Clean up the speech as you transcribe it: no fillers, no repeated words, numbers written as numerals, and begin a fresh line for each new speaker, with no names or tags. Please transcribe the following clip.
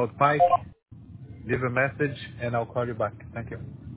Pike, leave a message, and I'll call you back. Thank you.